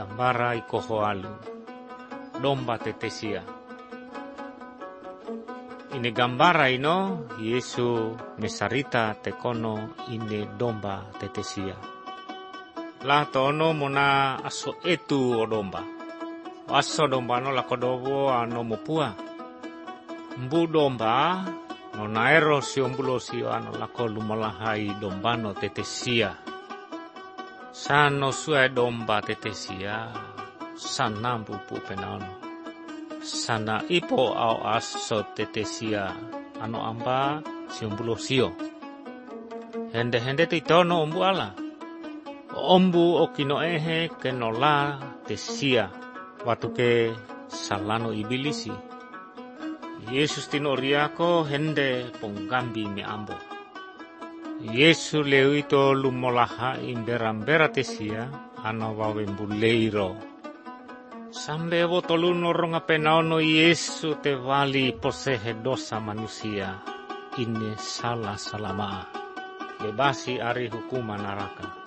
gambara ikohoalu, domba tetesia. Ini gambara ino Yesu mesarita tekono ini domba tetesia. La tono mona aso etu o domba. Aso domba no lakodowo ano mopua. Mbu domba no naero siombulo sio ano lako lumalahai domba no tetesia. Sano sue domba tetesia sana pupu penaono. Sana ipo au aso tetesia ano amba siombulo sio. Hende titono ombu ala. Ombu okino ehe kenola tesia watuke salano ibilisi. Yesus tino riako hende ponggambi me ambo. Yesu leuito lumolaha imbera tesia ano wawembuleiro. Sambe wotoluno ronga penaono Yesu te wali posehe dosa manusia. Ini salah salama. Bebasi ari hukuman neraka.